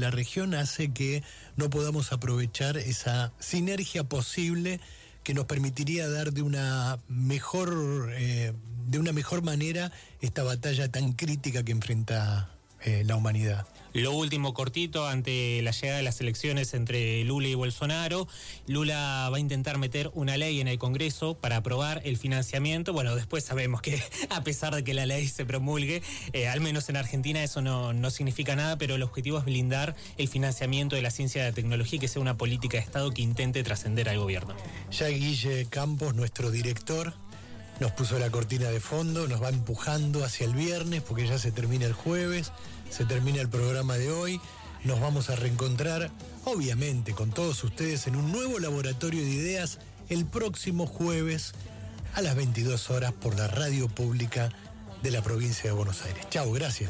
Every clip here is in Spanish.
la región hace que no podamos aprovechar esa sinergia posible que nos permitiría dar de una mejor manera esta batalla tan crítica que enfrenta la humanidad. Lo último, cortito, ante la llegada de las elecciones entre Lula y Bolsonaro, Lula va a intentar meter una ley en el Congreso para aprobar el financiamiento. Bueno, después sabemos que a pesar de que la ley se promulgue, al menos en Argentina eso no significa nada, pero el objetivo es blindar el financiamiento de la ciencia y la tecnología y que sea una política de Estado que intente trascender al gobierno. Ya Guille Campos, nuestro director, nos puso la cortina de fondo, nos va empujando hacia el viernes porque ya se termina el jueves, se termina el programa de hoy. Nos vamos a reencontrar, obviamente, con todos ustedes en un nuevo laboratorio de ideas el próximo jueves a las 22 horas por la radio pública de la provincia de Buenos Aires. Chau, gracias.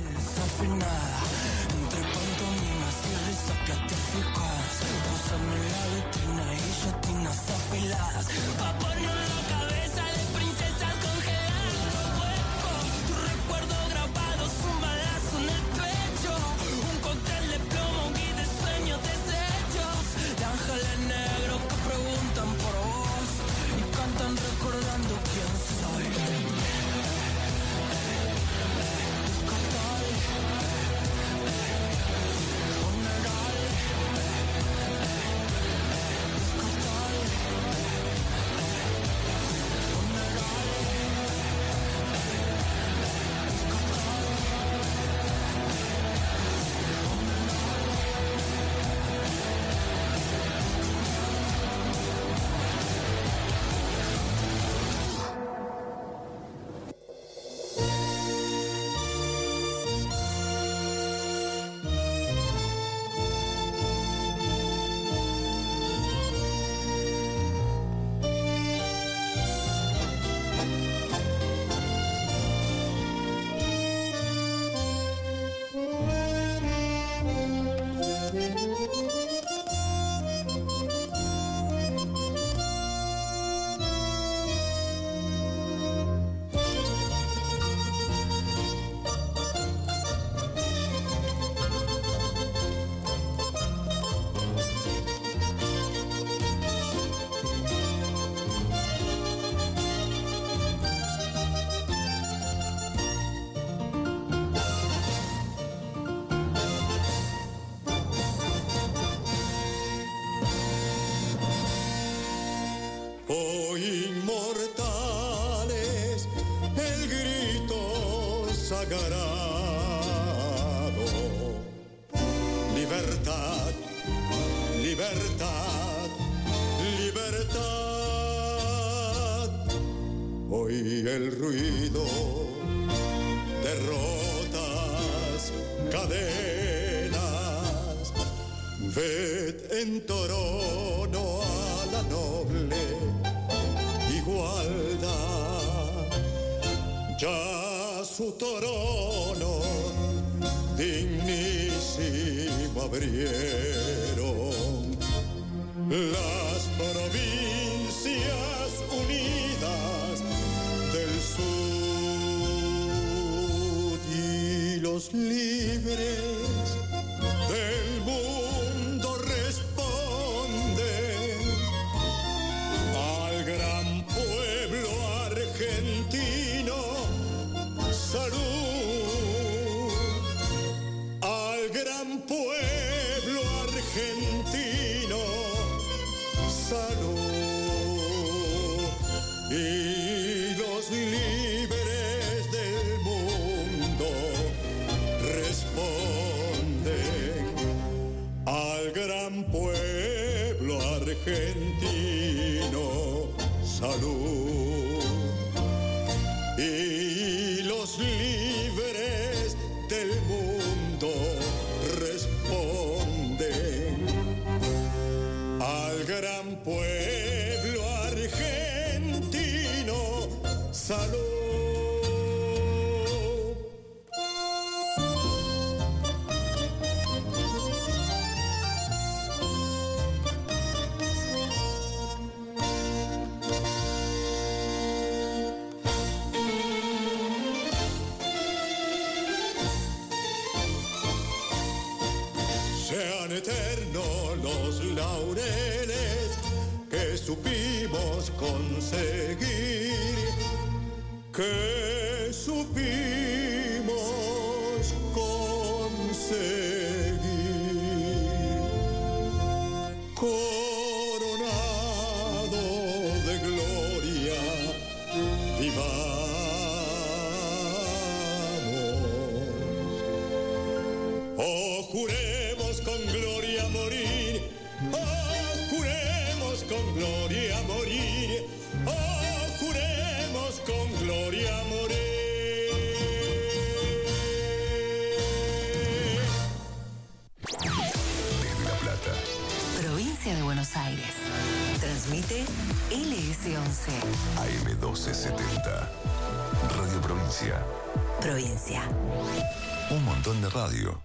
Recordando quién soy. Libertad, libertad, libertad. Hoy el ruido, derrotas, cadenas. Ved en trono a la noble igualdad. Ya su trono dignísimo abrieron las provincias unidas del sur y los libres del mundo responden al gran pueblo argentino. Salud. Gran pueblo argentino, salud, y los libres del mundo responden al gran pueblo argentino, salud, y los libres del mundo responden al gran pueblo argentino. Salud. serán eternos los laureles que supimos conseguir, que supimos conseguir. Coronado de gloria, vivamos. Oh, juremos con gloria morir. Oh, juremos con gloria morir. Oh, juremos con gloria morir. Desde La Plata, Provincia de Buenos Aires. Transmite LS11. AM 1270. Radio Provincia. Provincia. Un montón de radio.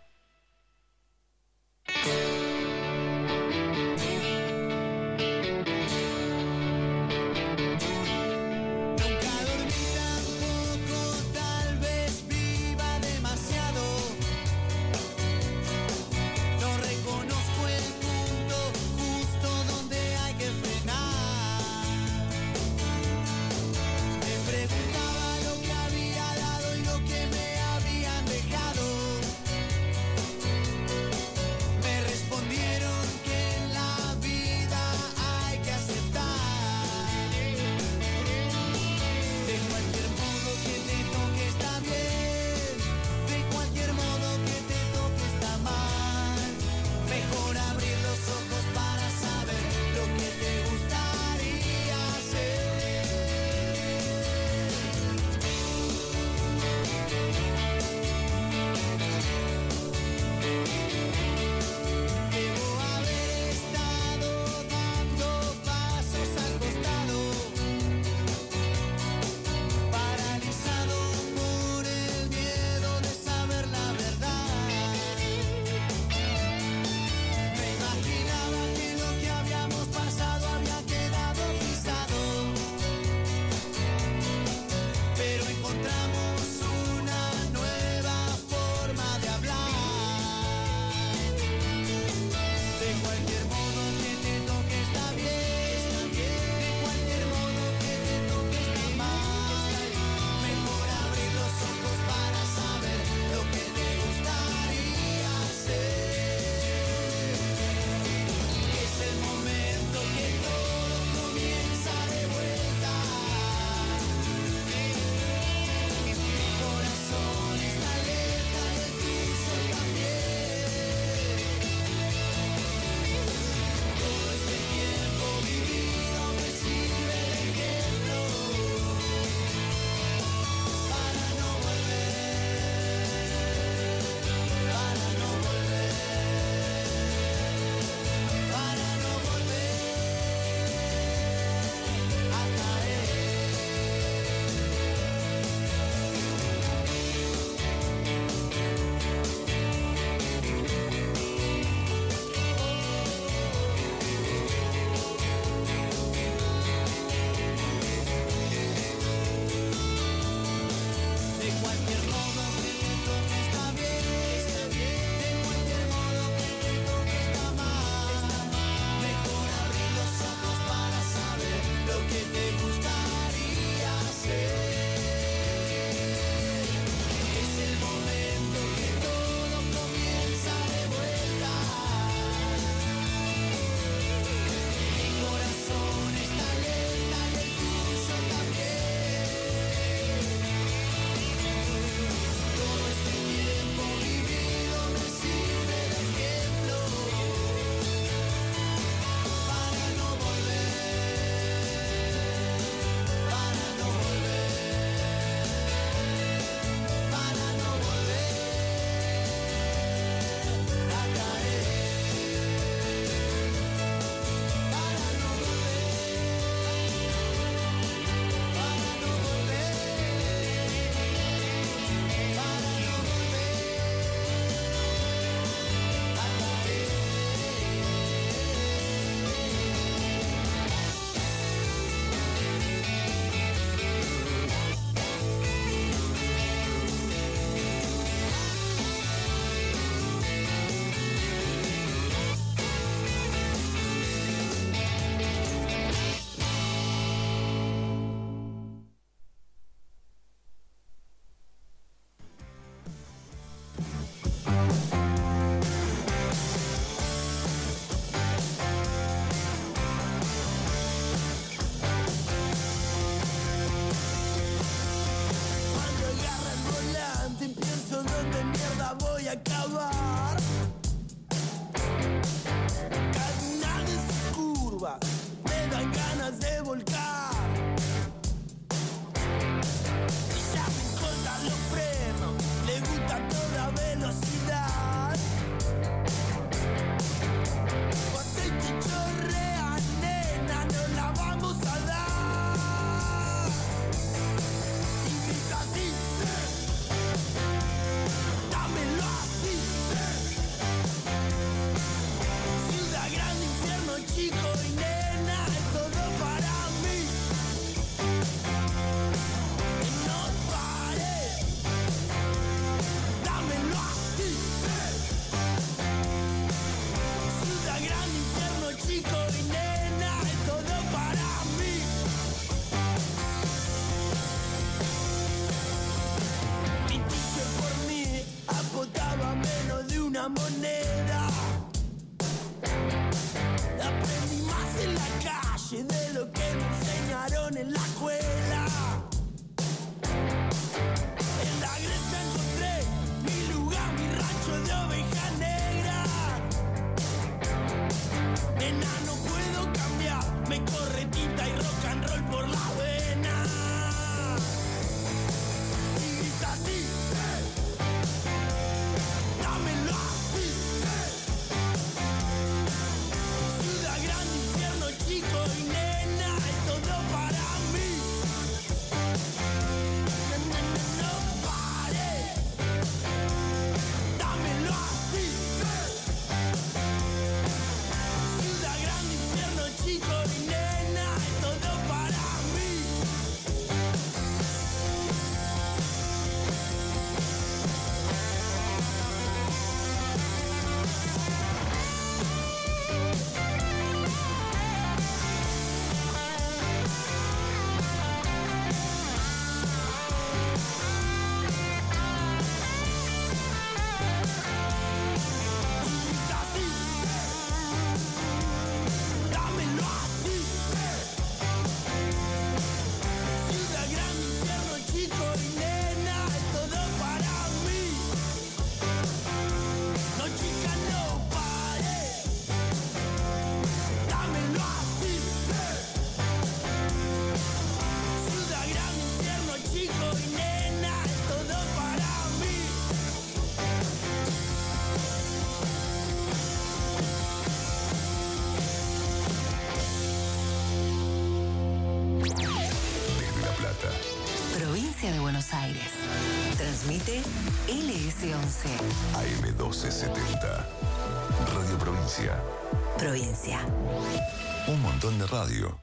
Buenos Aires. Transmite LS11. AM1270. Radio Provincia. Provincia. Un montón de radio.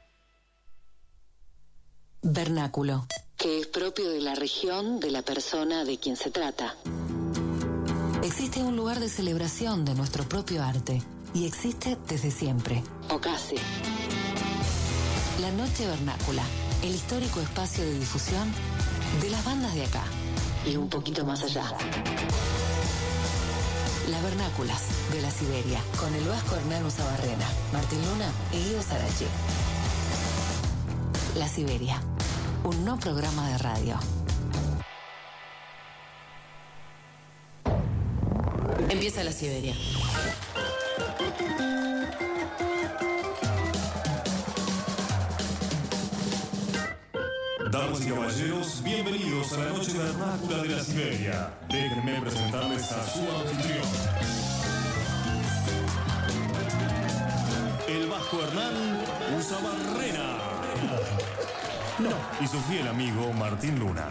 Vernáculo, que es propio de la región, de la persona de quien se trata. Existe un lugar de celebración de nuestro propio arte y existe desde siempre, o casi. La Noche Vernácula, el histórico espacio de difusión de las bandas de acá y un poquito más allá. Las Vernáculas de la Siberia, con el vasco Hernán Usabarrena, Martín Luna y Guido Sarachi. La Siberia, un no programa de radio. Empieza La Siberia. Damas y caballeros, bienvenidos a la Noche Vernácula de la Siberia. Déjenme presentarles a su anfitrión, el vasco Hernán Usabarrena. Y su fiel amigo Martín Luna.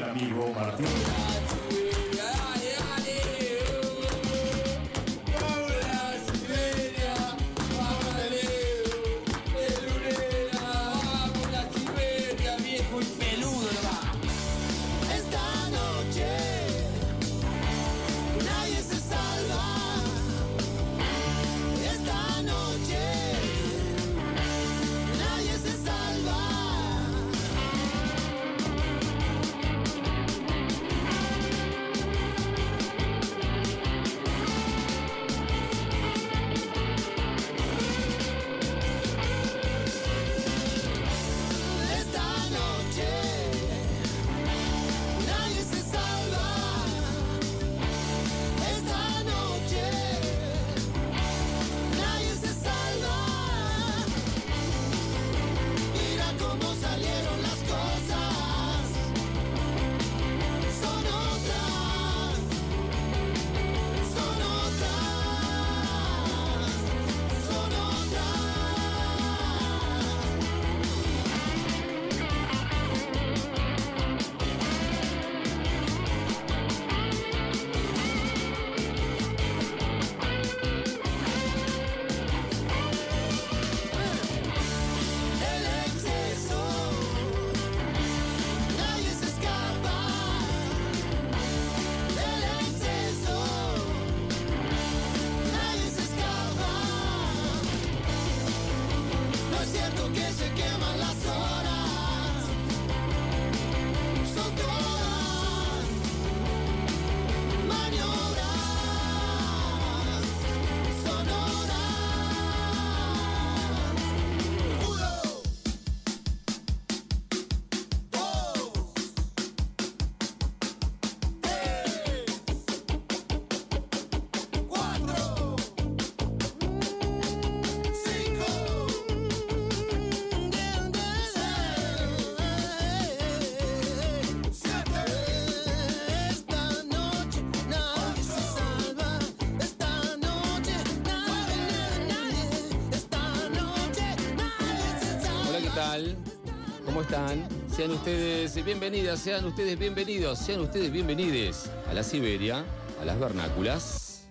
¿Cómo están? Sean ustedes bienvenidas, sean ustedes bienvenidos, sean ustedes bienvenides a la Siberia, a las Vernáculas.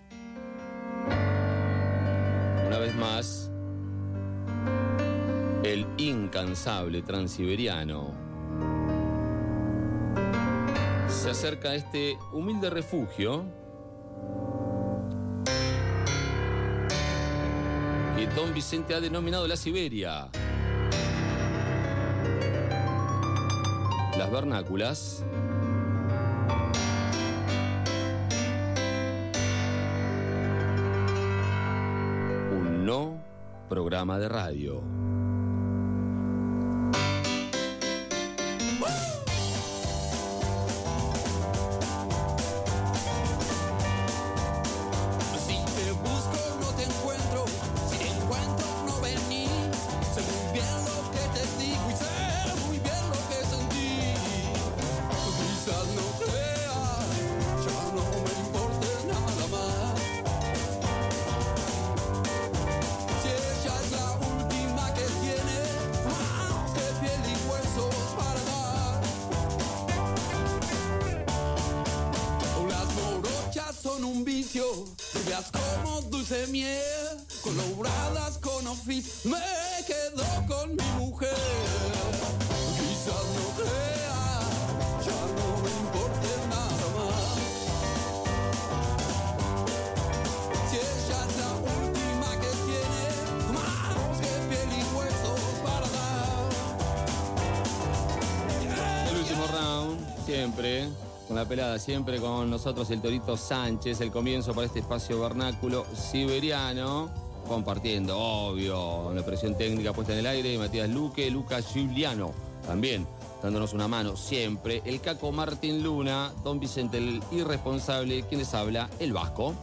Una vez más, el incansable transiberiano se acerca a este humilde refugio que don Vicente ha denominado la Siberia. Las Vernáculas. Un no programa de radio. Si ella es la última que con un vicio, rubias como dulce miel, coloradas con office, me quedo con mi mujer. Quizás no crea, ya no me importa nada más. Si ella es la última que tiene, manos que piel y huesos para dar. El último round, siempre con la pelada, siempre con nosotros el Torito Sánchez, el comienzo para este espacio vernáculo siberiano, compartiendo, obvio, la presión técnica puesta en el aire, Matías Luque, Lucas Giuliano, también dándonos una mano siempre, el Caco Martín Luna, Don Vicente el irresponsable, quien les habla, el Vasco.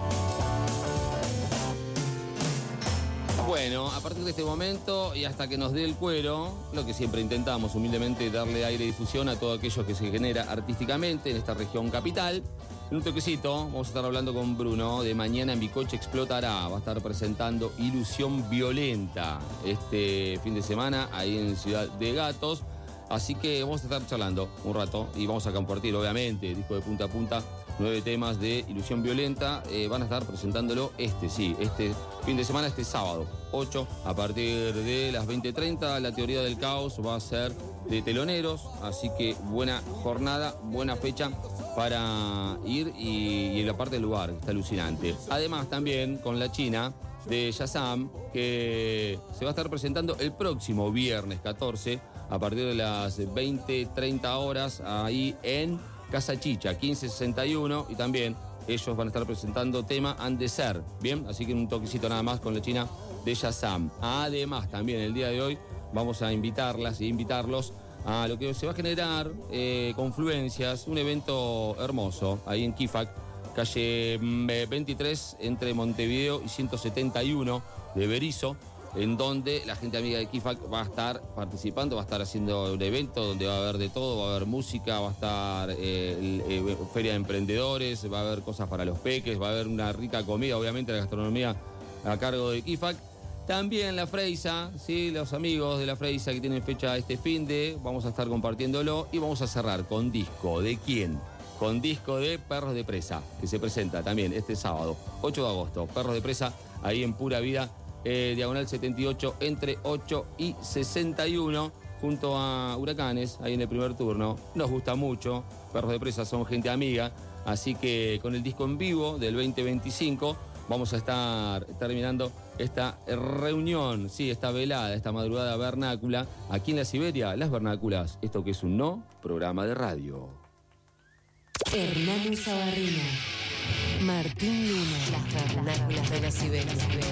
Bueno, a partir de este momento y hasta que nos dé el cuero, lo que siempre intentamos humildemente, darle aire y difusión a todo aquello que se genera artísticamente en esta región capital. En un toquecito vamos a estar hablando con Bruno de Mañana en Mi Coche Explotará. Va a estar presentando Ilusión Violenta este fin de semana ahí en Ciudad de Gatos. Así que vamos a estar charlando un rato y vamos a compartir, obviamente, disco de punta a punta, 9 temas de Ilusión Violenta. Van a estar presentándolo este fin de semana, este sábado 8, a partir de las 20:30. La Teoría del Caos va a ser de teloneros, así que buena jornada, buena fecha para ir y en la parte del lugar, está alucinante. Además también con la China de Shazam, que se va a estar presentando el próximo viernes 14, a partir de las 20:30 horas, ahí en Casa Chicha, 1561, y también ellos van a estar presentando tema Han de Ser, ¿bien? Así que un toquecito nada más con la China de Shazam. Además, también el día de hoy vamos a invitarlas e invitarlos a lo que se va a generar, confluencias, un evento hermoso, ahí en Kifac, calle 23, entre Montevideo y 171 de Berizo, en donde la gente amiga de Kifac va a estar participando, va a estar haciendo un evento donde va a haber de todo, va a haber música, va a estar feria de emprendedores, va a haber cosas para los peques, va a haber una rica comida, obviamente la gastronomía a cargo de Kifac. También la Freisa, ¿sí? Los amigos de la Freisa que tienen fecha este finde, vamos a estar compartiéndolo y vamos a cerrar con disco. ¿De quién? Con disco de Perros de Presa, que se presenta también este sábado, 8 de agosto. Perros de Presa, ahí en Pura Vida, diagonal 78, entre 8 y 61, junto a Huracanes, ahí en el primer turno. Nos gusta mucho, Perros de Presa son gente amiga, así que con el disco en vivo del 2025 vamos a estar terminando esta reunión, sí, esta velada, esta madrugada vernácula, aquí en la Siberia, Las Vernáculas, esto que es un no programa de radio. Hernán Sabarrino, Martín Luna, Las Vernáculas de la Siberia.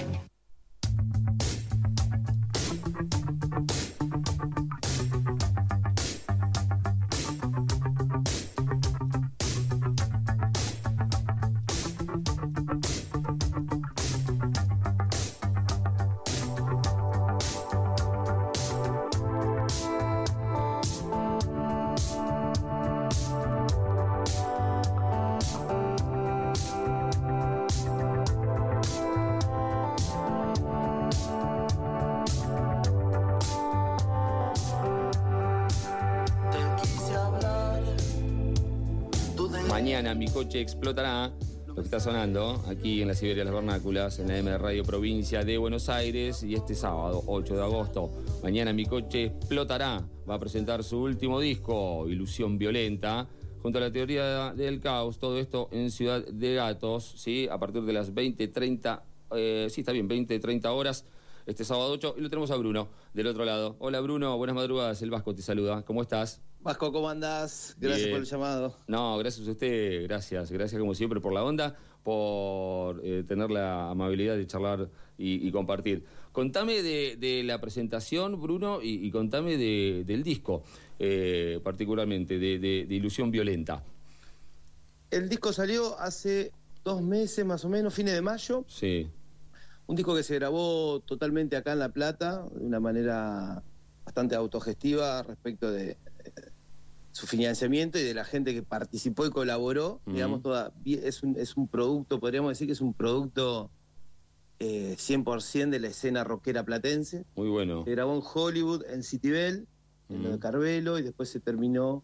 Mañana Mi Coche Explotará, lo que está sonando aquí en la Siberia Las Vernáculas, en la M de Radio Provincia de Buenos Aires, y este sábado, 8 de agosto, Mañana Mi Coche Explotará, va a presentar su último disco, Ilusión Violenta, junto a la Teoría del Caos, todo esto en Ciudad de Gatos, ¿sí? A partir de las 20:30, sí, está bien, 20:30 horas, este sábado 8, y lo tenemos a Bruno, del otro lado. Hola Bruno, buenas madrugadas, el Vasco te saluda, ¿cómo estás? Vasco, ¿cómo andás? Gracias por el llamado. No, gracias a usted, gracias como siempre por la onda, por tener la amabilidad de charlar y compartir. Contame de la presentación, Bruno, y contame del disco, particularmente, de Ilusión Violenta. El disco salió hace 2 meses más o menos, fines de mayo. Sí. Un disco que se grabó totalmente acá en La Plata, de una manera bastante autogestiva respecto de su financiamiento y de la gente que participó y colaboró. Digamos, es un producto, podríamos decir que es un producto 100% de la escena rockera platense. Muy bueno. Se grabó en Hollywood, en Citibel, en lo de Carvelo, y después se terminó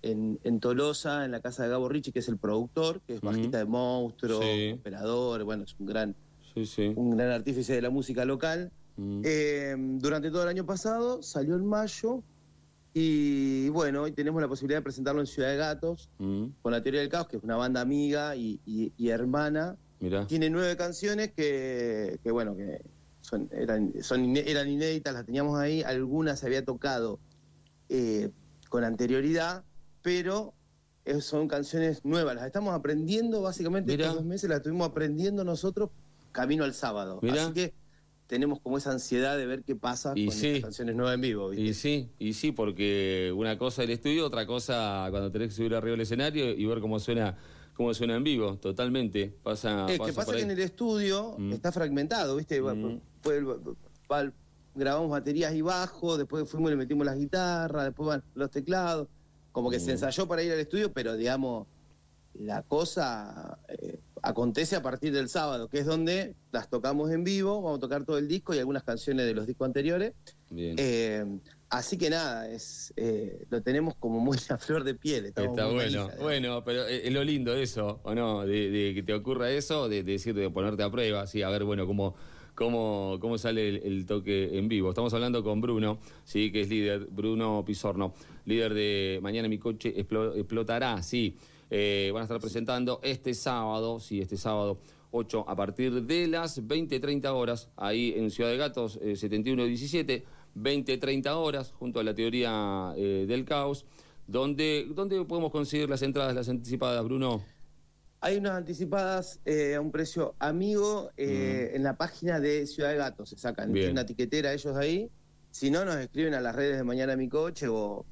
en Tolosa, en la casa de Gabo Ricci, que es el productor, que es bajista de Monstruo, operador, bueno, es un gran artífice de la música local. Durante todo el año pasado, salió en mayo, y bueno, hoy tenemos la posibilidad de presentarlo en Ciudad de Gatos, con La Teoría del Caos, que es una banda amiga y hermana. Mirá. Tiene 9 canciones que bueno, que eran inéditas, las teníamos ahí, algunas se había tocado con anterioridad, pero son canciones nuevas, las estamos aprendiendo básicamente. Estos 2 meses las estuvimos aprendiendo nosotros camino al sábado. Así que tenemos como esa ansiedad de ver qué pasa con estas canciones nuevas en vivo, ¿viste? Y sí, porque una cosa el estudio, otra cosa cuando tenés que subir arriba del escenario y ver cómo suena en vivo, totalmente. Pasa que en el estudio está fragmentado, ¿viste? Grabamos baterías y bajo, después fuimos y le metimos las guitarras, después van los teclados, como que se ensayó para ir al estudio, pero digamos, la cosa acontece a partir del sábado, que es donde las tocamos en vivo, vamos a tocar todo el disco y algunas canciones de los discos anteriores. Bien. Así que nada, lo tenemos como muy a flor de piel. Está bueno, bueno, pero es lo lindo eso, ¿o no? De que te ocurra eso, de decirte, de ponerte a prueba, así, a ver, bueno, cómo sale el toque en vivo. Estamos hablando con Bruno, sí, que es líder, Bruno Pisorno, líder de Mañana Mi Coche Explotará, sí. Van a estar presentando este sábado 8, a partir de las 20:30 horas, ahí en Ciudad de Gatos, 7117, 20:30 horas, junto a La Teoría del Caos. ¿Dónde podemos conseguir las entradas, las anticipadas, Bruno? Hay unas anticipadas a un precio amigo en la página de Ciudad de Gatos, se sacan. Tienen una etiquetera ellos ahí. Si no, nos escriben a las redes de Mañana Mi Coche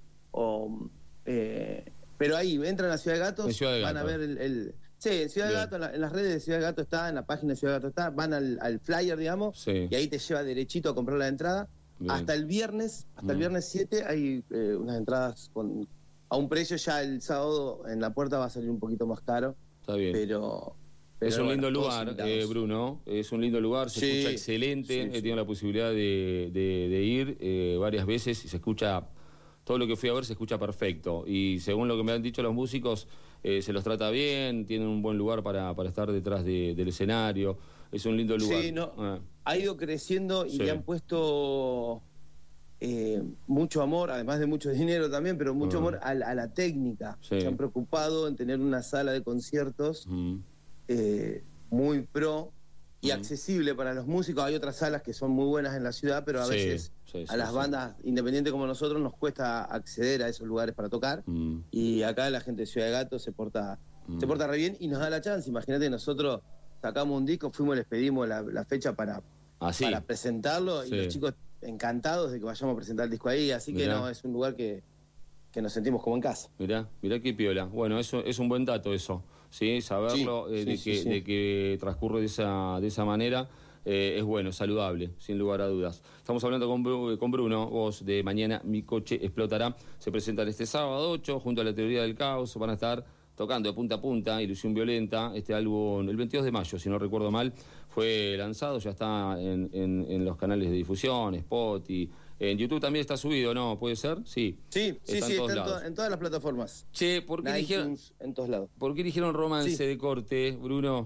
pero ahí, entran a Ciudad de Gatos, van a ver sí, en Ciudad de Gatos, en las redes de Ciudad de Gatos está, en la página de Ciudad de Gatos está, van al flyer, digamos, y ahí te lleva derechito a comprar la entrada. Bien. Hasta el viernes 7 hay unas entradas a un precio, ya el sábado en la puerta va a salir un poquito más caro. Está bien. Pero es un lindo lugar, Bruno, es un lindo lugar, se escucha excelente, he tenido la posibilidad de ir varias veces y se escucha... Todo lo que fui a ver se escucha perfecto y según lo que me han dicho los músicos, se los trata bien, tienen un buen lugar para estar detrás del escenario, es un lindo lugar. Sí, ha ido creciendo y le han puesto mucho amor, además de mucho dinero también, pero mucho amor a la técnica. Se han preocupado en tener una sala de conciertos muy pro y accesible para los músicos. Hay otras salas que son muy buenas en la ciudad, pero a veces a las bandas independientes como nosotros nos cuesta acceder a esos lugares para tocar. Y acá la gente de Ciudad de Gatos se porta re bien y nos da la chance. Imagínate, nosotros sacamos un disco, fuimos, les pedimos la fecha para presentarlo y los chicos encantados de que vayamos a presentar el disco ahí. Así que es un lugar que nos sentimos como en casa. Mirá qué piola. Bueno, eso es un buen dato eso. Sí, saberlo, de que transcurre de esa manera, es bueno, saludable, sin lugar a dudas. Estamos hablando con Bruno, voz de Mañana Mi Coche Explotará. Se presentan este sábado 8, junto a La Teoría del Caos. Van a estar tocando de punta a punta, Ilusión Violenta. Este álbum, el 22 de mayo, si no recuerdo mal, fue lanzado, ya está en los canales de difusión, Spotify. En YouTube también está subido, ¿no? ¿Puede ser? Sí. Sí, está en todas las plataformas. Che, ¿por qué eligieron en todos lados? ¿Por qué eligieron Romance de corte, Bruno?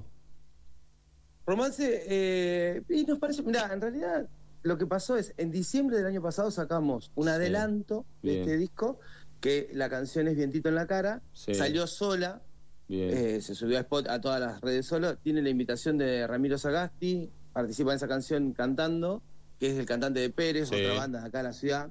Romance, y nos parece, mirá, en realidad lo que pasó es, en diciembre del año pasado sacamos un adelanto de este disco, que la canción es Vientito en la Cara, salió sola, se subió a todas las redes solo, tiene la invitación de Ramiro Sagasti, participa en esa canción cantando, que es el cantante de Pérez, otra banda de acá en la ciudad.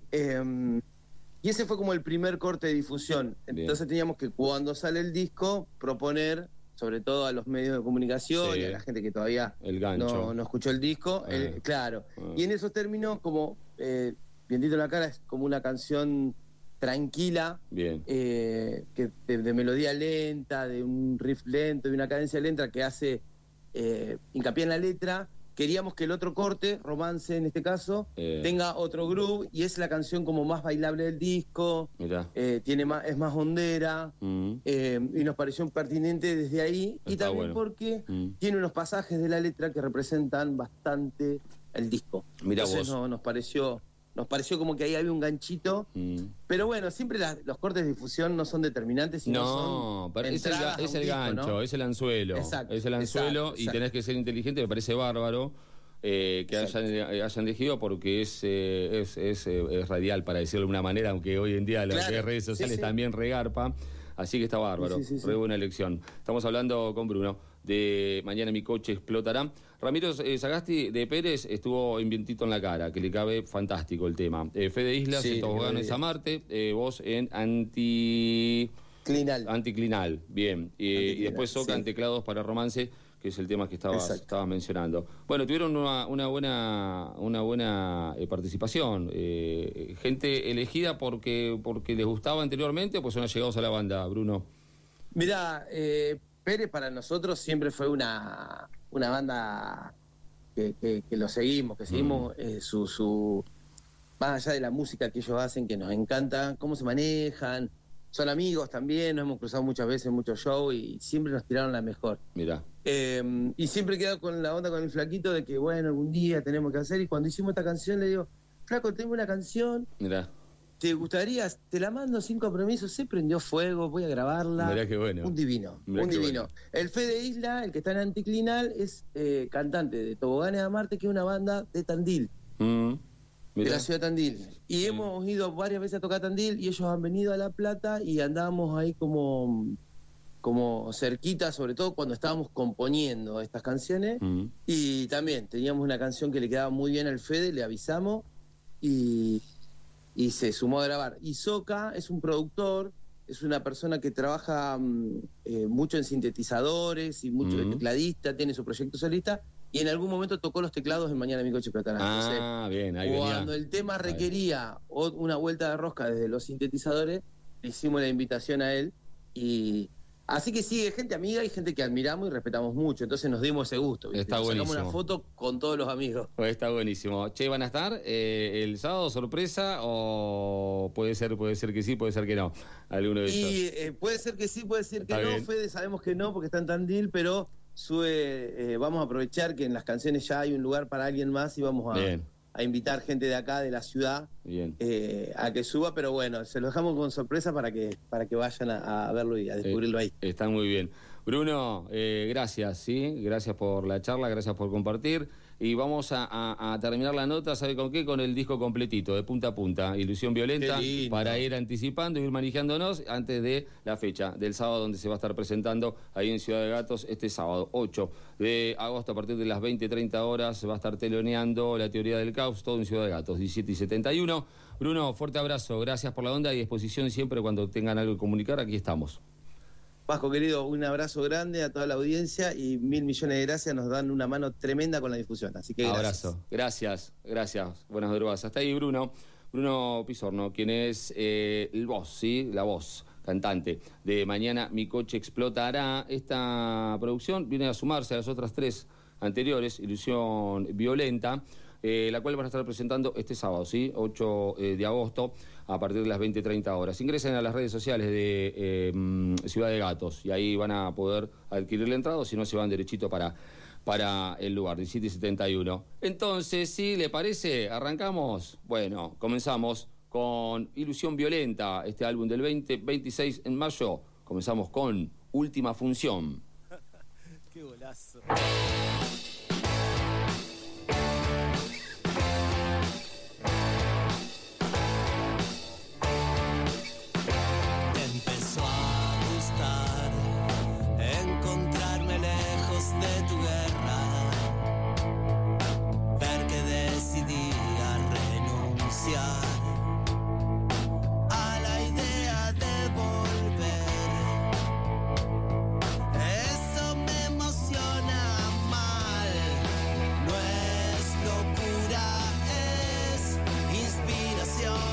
Y ese fue como el primer corte de difusión. Entonces teníamos que, cuando sale el disco, proponer, sobre todo a los medios de comunicación y a la gente que todavía no escuchó el disco, claro. Y en esos términos, como Vientito en la Cara es como una canción tranquila, que de melodía lenta, de un riff lento, de una cadencia lenta que hace hincapié en la letra. Queríamos que el otro corte, Romance en este caso, tenga otro groove, y es la canción como más bailable del disco, es más hondera, y nos pareció pertinente desde ahí. Está, y también porque tiene unos pasajes de la letra que representan bastante el disco. Mirá, entonces nos pareció nos pareció como que ahí había un ganchito, pero bueno, siempre los cortes de difusión no son determinantes, sino son pero es entradas a el un disco, gancho, ¿no? es el anzuelo. Exacto, es el anzuelo exacto, y tenés que ser inteligente, me parece bárbaro. Que hayan elegido porque es radial, para decirlo de una manera, aunque hoy en día las redes sociales también regarpa, así que está bárbaro, re buena elección. Estamos hablando con Bruno de Mañana mi coche explotará. Ramiro Sagasti de Pérez estuvo inventito en la cara, que le cabe fantástico el tema. Fede Islas en Toboganes a Marte, vos en Anticlinal, bien. Y después Soca en Teclados para Romance, que es el tema que estabas mencionando. Bueno, tuvieron una buena participación. Gente elegida porque les gustaba anteriormente, o pues son allegados a la banda, Bruno. Mirá, Pérez para nosotros siempre fue una banda que lo seguimos, su más allá de la música que ellos hacen, que nos encanta, cómo se manejan. Son amigos también, nos hemos cruzado muchas veces en muchos shows y siempre nos tiraron la mejor. Mirá. Y siempre he quedado con la onda con el flaquito de que, bueno, algún día tenemos que hacer. Y cuando hicimos esta canción le digo, flaco, tengo una canción. Mirá. ¿Te gustaría? Te la mando sin compromiso. Se prendió fuego, voy a grabarla. Mirá qué bueno. Un divino, un divino. Bueno. El Fede Isla, el que está en Anticlinal, es cantante de Toboganes a Marte, que es una banda de Tandil. De la ciudad de Tandil. Y hemos ido varias veces a tocar Tandil y ellos han venido a La Plata y andábamos ahí como cerquita, sobre todo cuando estábamos componiendo estas canciones. Y también teníamos una canción que le quedaba muy bien al Fede, le avisamos y se sumó a grabar. Y Soca es un productor, es una persona que trabaja mucho en sintetizadores y mucho de tecladista, tiene su proyecto solista. Y en algún momento tocó los teclados en Mañana mi coche explotará. Bien, ahí cuando el tema requería una vuelta de rosca desde los sintetizadores, le hicimos la invitación a él. Y así que sí, hay gente amiga y gente que admiramos y respetamos mucho. Entonces nos dimos ese gusto. ¿Viste? Está buenísimo. Sacamos una foto con todos los amigos. Está buenísimo. Che, ¿van a estar el sábado sorpresa o puede ser que sí, puede ser que no? Alguno de ellos. Y puede ser que sí, puede ser que no. Bien. Fede sabemos que no porque está en Tandil, pero vamos a aprovechar que en las canciones ya hay un lugar para alguien más y vamos a invitar gente de acá, de la ciudad, a que suba, pero bueno, se lo dejamos con sorpresa para que vayan a verlo y a descubrirlo ahí. Está muy bien. Bruno, gracias, gracias por la charla, gracias por compartir. Y vamos a terminar la nota, ¿sabe con qué? Con el disco completito, de punta a punta, Ilusión Violenta, para ir anticipando y ir manejándonos antes de la fecha del sábado, donde se va a estar presentando ahí en Ciudad de Gatos, este sábado, 8 de agosto, a partir de las 20:30 horas, se va a estar teloneando La Teoría del Caos, todo en Ciudad de Gatos, 17:71. Bruno, fuerte abrazo, gracias por la onda y disposición siempre cuando tengan algo que comunicar, aquí estamos. Vasco, querido, un abrazo grande a toda la audiencia y 1.000 millones de gracias, nos dan una mano tremenda con la difusión, así que gracias. Abrazo, gracias, buenas madrugadas. Hasta ahí Bruno Pisorno, quien es el voz, la voz, cantante de Mañana mi coche explotará. Esta producción viene a sumarse a las otras 3 anteriores, Ilusión Violenta, la cual van a estar presentando este sábado, 8 de agosto, a partir de las 20:30 horas. Ingresen a las redes sociales de Ciudad de Gatos y ahí van a poder adquirir la entrada, o si no se van derechito para el lugar, 17:71. Entonces, si le parece, arrancamos. Bueno, comenzamos con Ilusión Violenta, este álbum del 26 en mayo. Comenzamos con Última Función. ¡Qué golazo! A la idea de volver, eso me emociona mal. No es locura, es inspiración.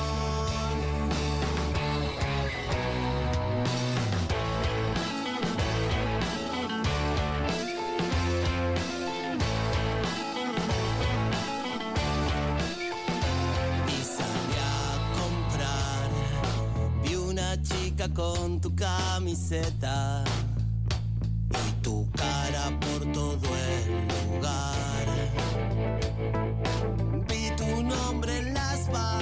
Con tu camiseta y tu cara por todo el lugar. Vi tu nombre en las barras.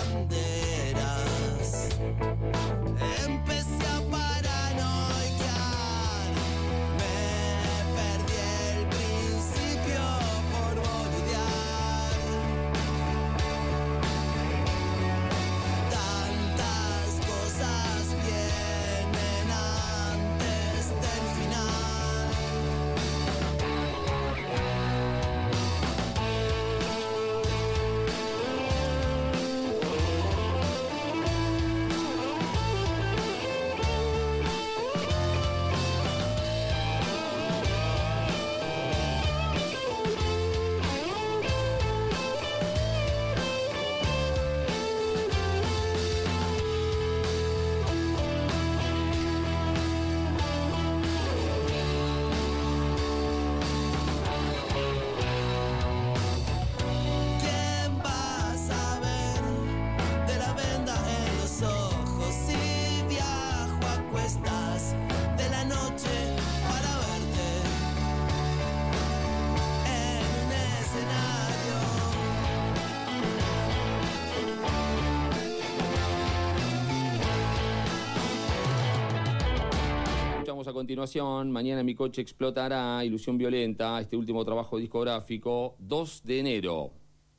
a continuación. Mañana mi coche explotará, Ilusión Violenta, este último trabajo discográfico, 2 de enero.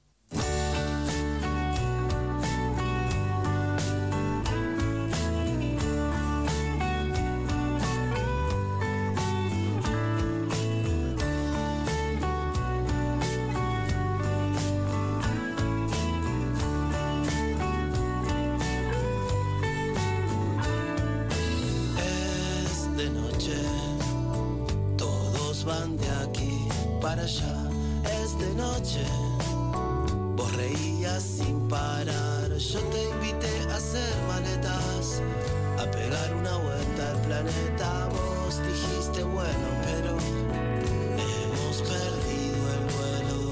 Van de aquí para allá, es de noche. Vos reías sin parar. Yo te invité a hacer maletas, a pegar una vuelta al planeta. Vos dijiste bueno, pero hemos perdido el vuelo.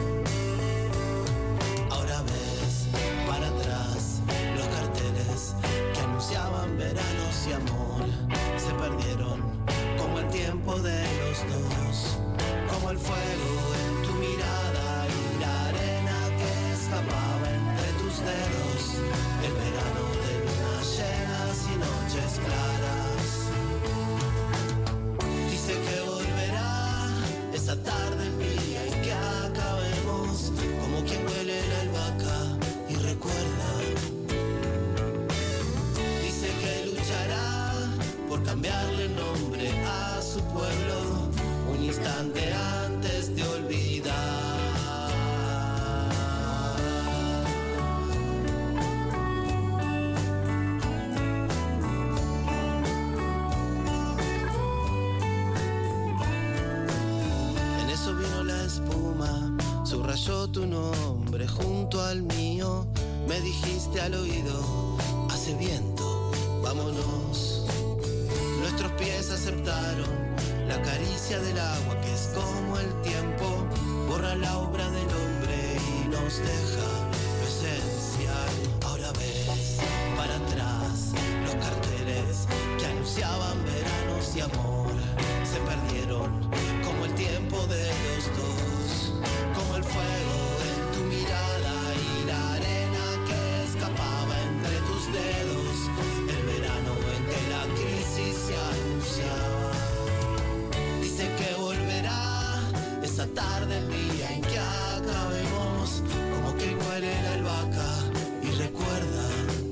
Ahora ves para atrás los carteles que anunciaban veranos y amor. Se perdieron como el tiempo de los dos, como el fuego en tu mirada y la arena que escapaba entre tus dedos, el verano de lunas llenas y noches claras. Dice que volverá esa tarde mía y que acabemos como quien huele la albahaca y recuerda. Dice que luchará por cambiarle el nombre a su pueblo un instante antes de olvidar. En eso vino la espuma, subrayó tu nombre junto al mío. Me dijiste al oído, hace viento, vámonos. Nuestros pies aceptaron la caricia del agua que es como el tiempo, borra la obra del hombre y nos deja lo esencial. Ahora ves para atrás los carteles que anunciaban veranos y amor. Se perdieron como el tiempo de los dos, como el fuego en tu mirada y la arena que escapaba entre tus dedos, el verano en que la crisis se anunciaba. Dice que volverá esa tarde, el día en que acabemos como que huele la albahaca y recuerda.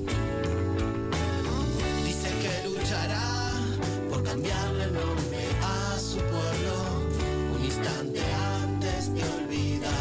Dice que luchará por cambiarle el nombre a su pueblo un instante antes de olvidar.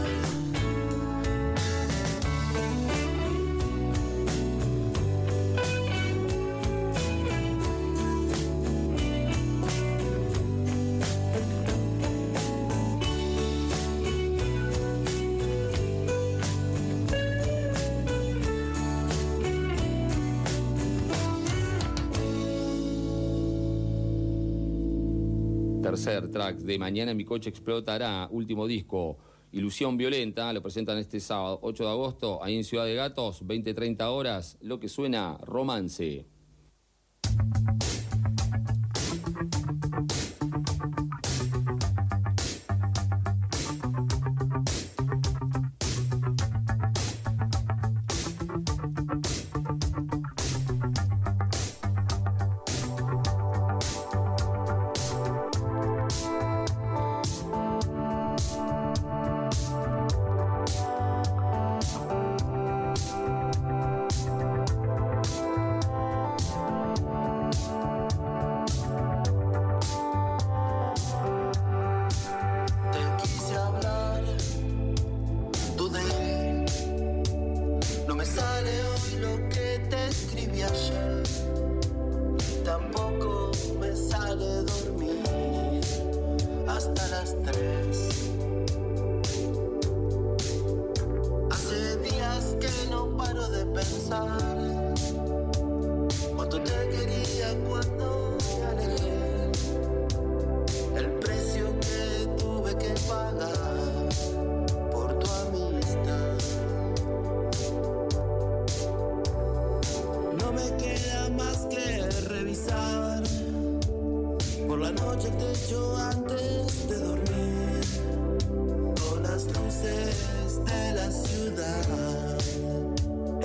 Tercer track de Mañana mi coche explotará, último disco, Ilusión Violenta, lo presentan este sábado 8 de agosto, ahí en Ciudad de Gatos, 20-30 horas, lo que suena, Romance.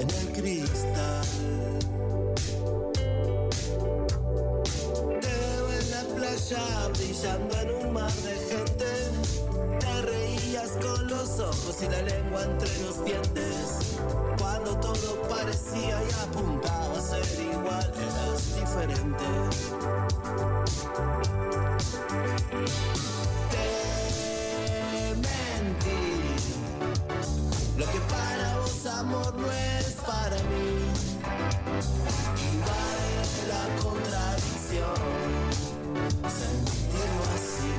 Te brillando en un mar de gente. Te reías con los ojos y la lengua entre los dientes. Cuando todo parecía y apuntaba a ser igual, eras diferente. Te mentí. Lo que para vos amor no es para mí. Y vale la contradicción sentirlo así.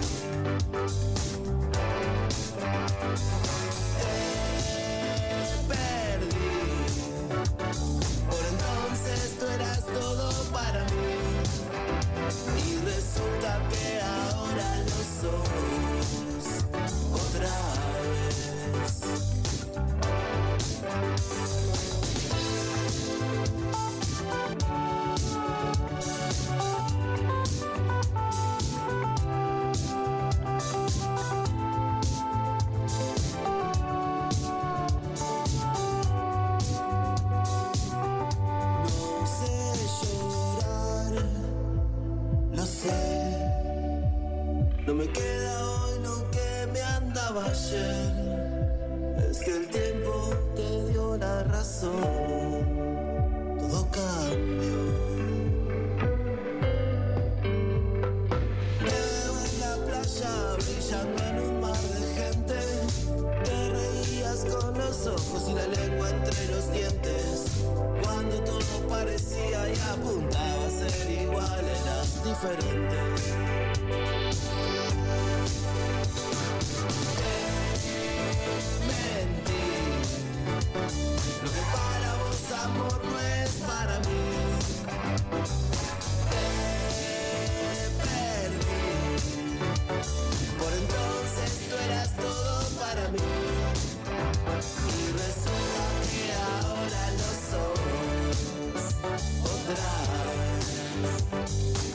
Te perdí. Por entonces tú eras todo para mí. Y resulta que ahora lo sos otra vez. No sé llorar, lo sé. No me queda hoy lo que me andaba ayer. Es que el tiempo te dio la razón. Todo cambió. Te veo en la playa brillando en un mar de gente. Te reías con los ojos y la lengua entre los dientes. Cuando todo parecía y apuntaba a ser igual, eras diferente. Mentí. Lo que para vos amor no es para mí. Te perdí. Por entonces tú eras todo para mí. Y resulta que ahora lo sos otra vez.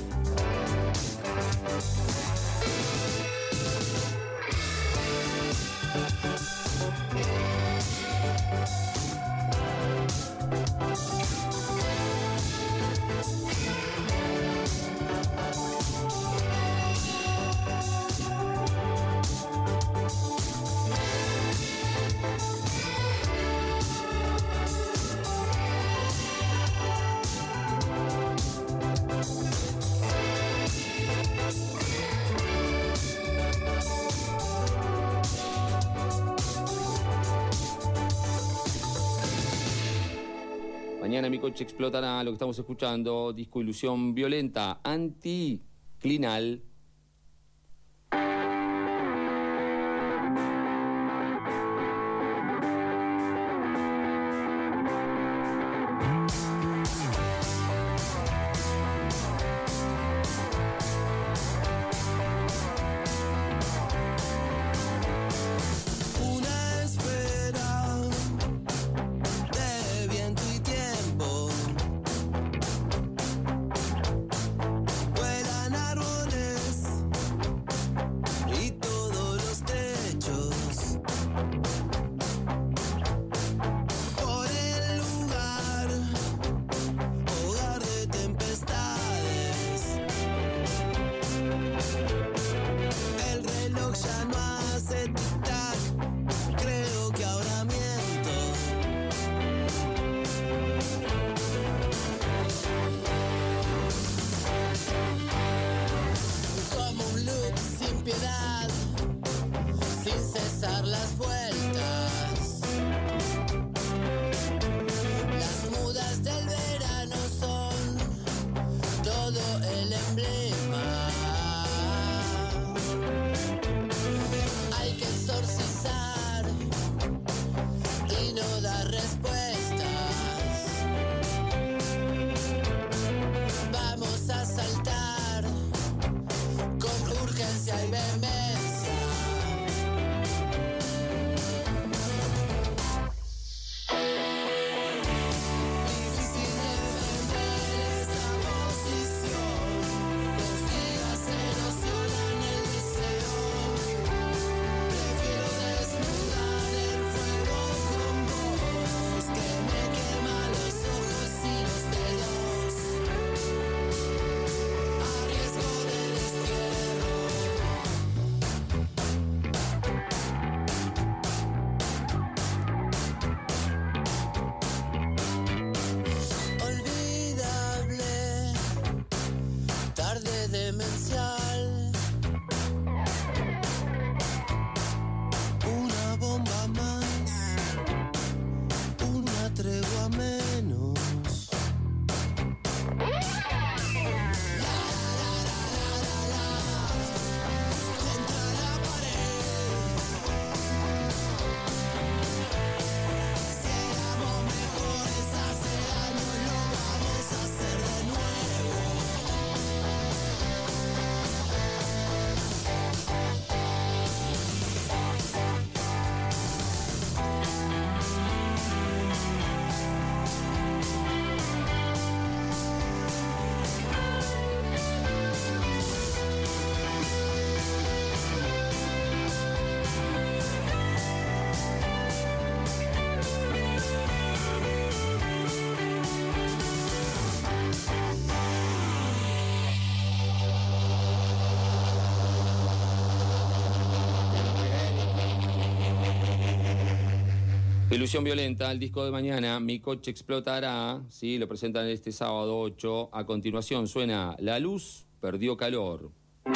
Mañana mi coche explotará, lo que estamos escuchando, disco Ilusión Violenta, anticlinal. Una espera de viento y tiempo. Vuelan árboles Ilusión Violenta, el disco de mañana, Mi Coche Explotará, ¿sí? Lo presentan este sábado 8. A continuación suena La Luz Perdió Calor.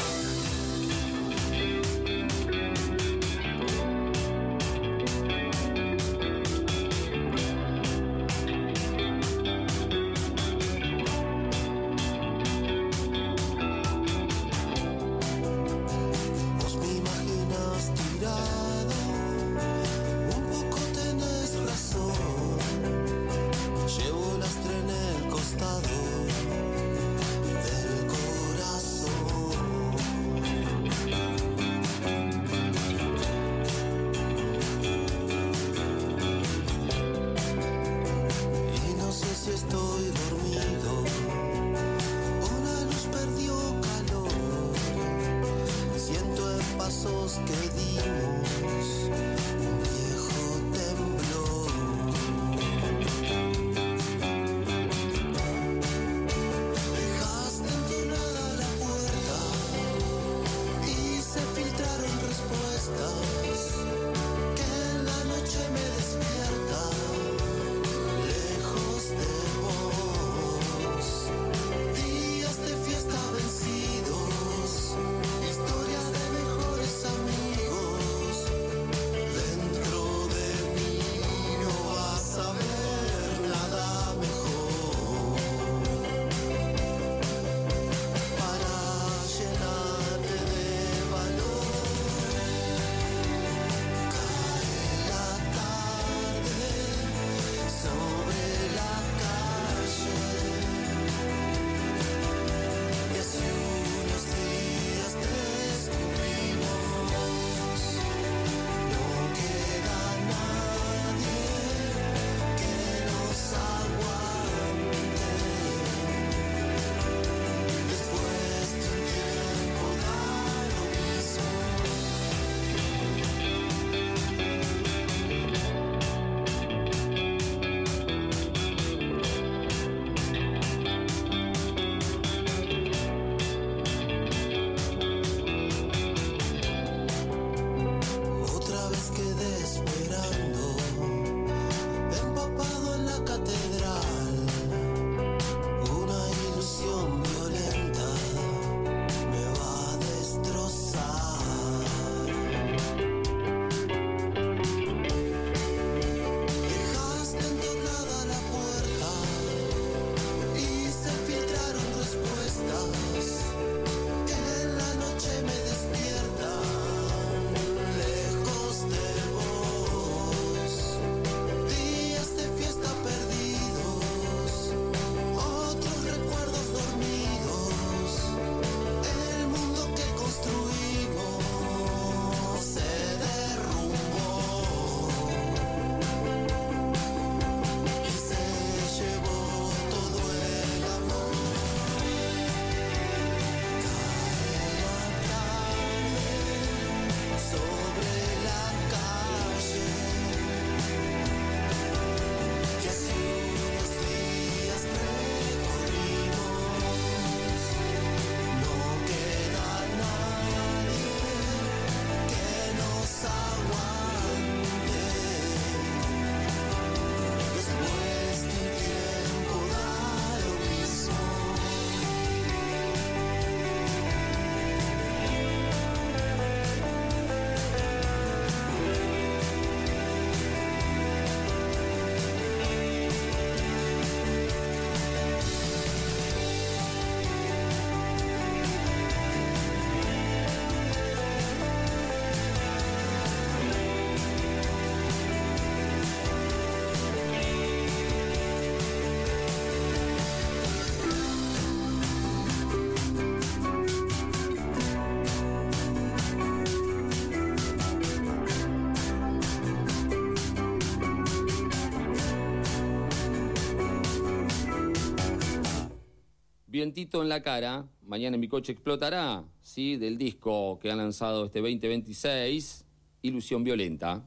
Vientito en la cara, mañana Mi Coche Explotará, ¿sí? Del disco que han lanzado este 2026, Ilusión Violenta.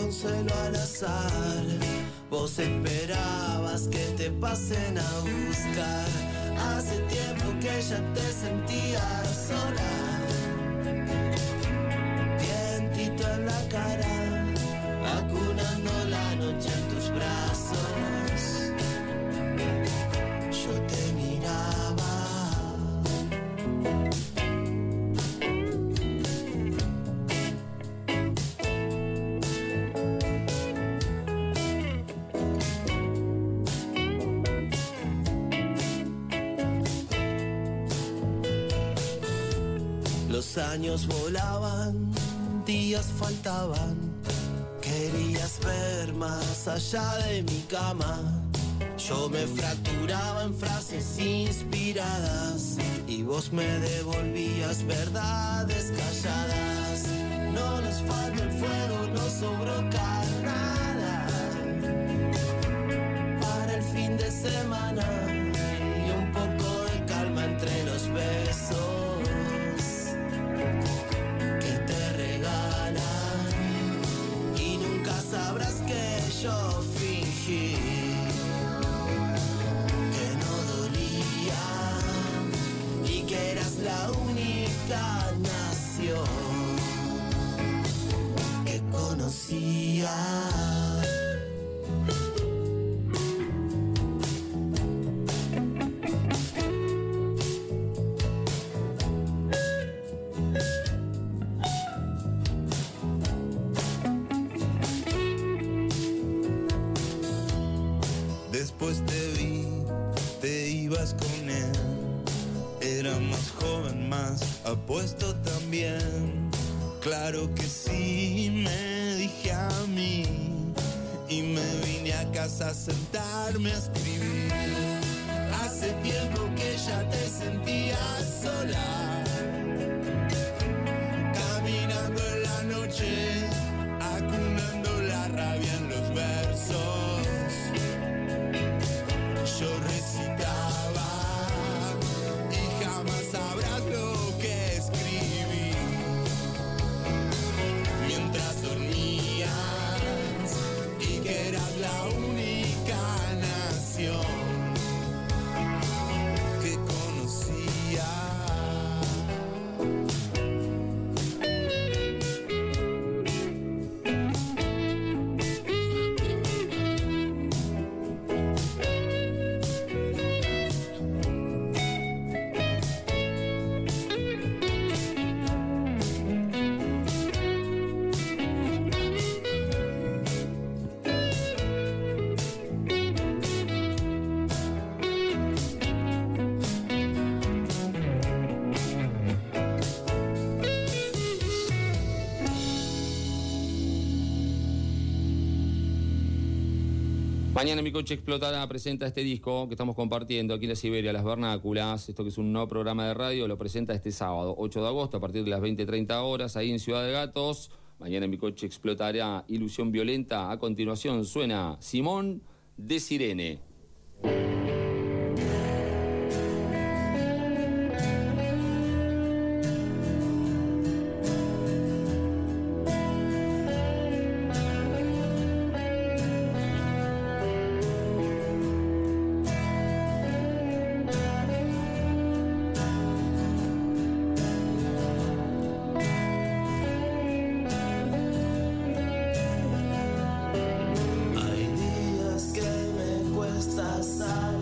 consuelo al azar. Vos esperabas que te pasen a buscar. Hace tiempo que ya te sentías sola. Vientito en la cara, acunando la noche en tus brazos. Yo te miraba. Los años volaban, días faltaban. Querías ver más allá de mi cama. Yo me fracturaba en frases inspiradas y vos me devolvías verdades calladas. No nos falta el fuego, no sobró carnada para el fin de semana y un poco de calma entre los besos que te regalan. Y nunca sabrás que yo fingí que no dolía y que eras la única nación que conocía. Después te vi, te ibas con él. Era más joven, más apuesto también. Claro que sí, me dije a mí. Y me vine a casa a sentarme a escribir. Hace tiempo que ya te sentías sola, caminando en la noche, acunando la rabia en los versos. Yo recitaba y jamás sabrás lo que escribí mientras dormías y que eras la única nación que conocía. Mañana Mi Coche Explotará presenta este disco que estamos compartiendo aquí en la Siberia, Las Vernáculas. Esto que es un nuevo programa de radio, lo presenta este sábado, 8 de agosto, a partir de las 20:30 horas, ahí en Ciudad de Gatos. Mañana Mi Coche Explotará, Ilusión Violenta. A continuación suena Simón de Sirene. Hay días que me cuesta saber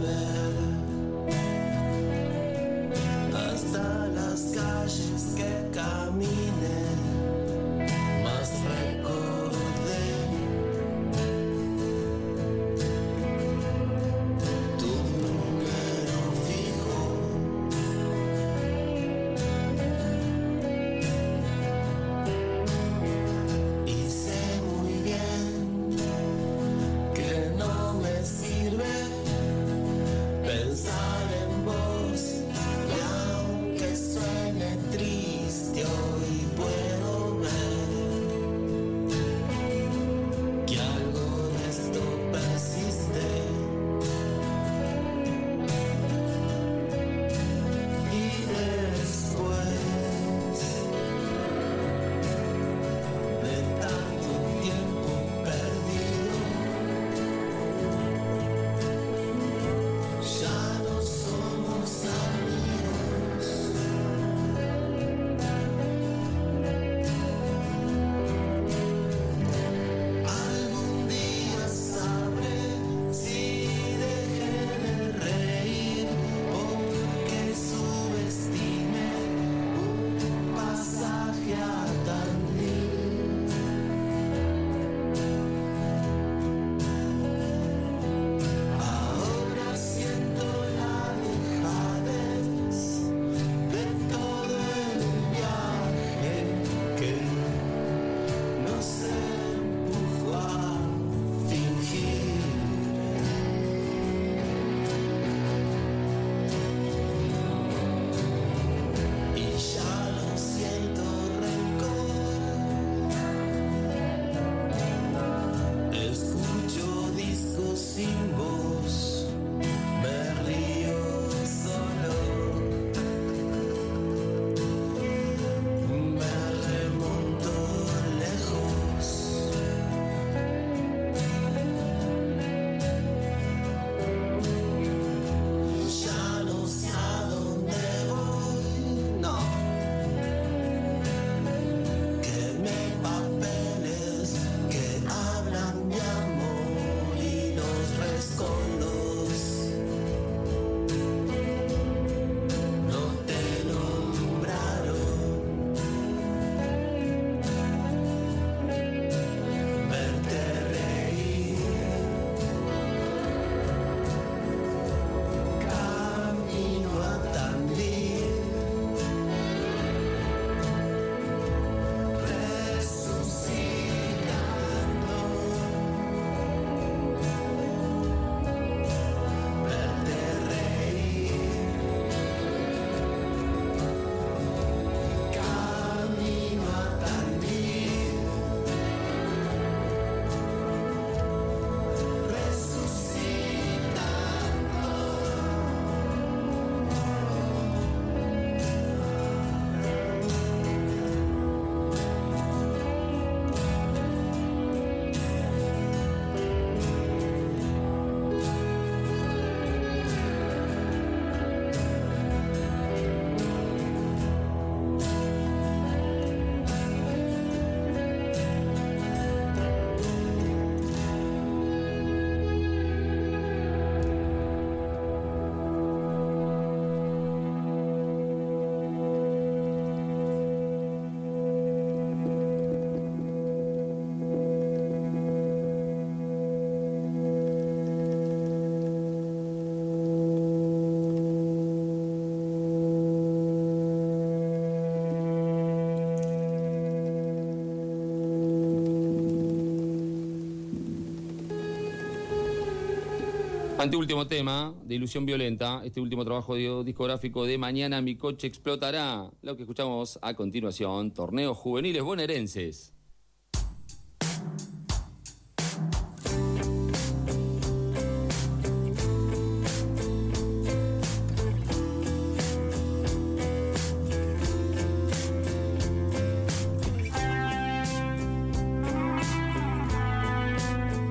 Anteúltimo tema de Ilusión Violenta, este último trabajo discográfico de Mañana mi coche explotará. Lo que escuchamos a continuación, Torneos Juveniles Bonaerenses.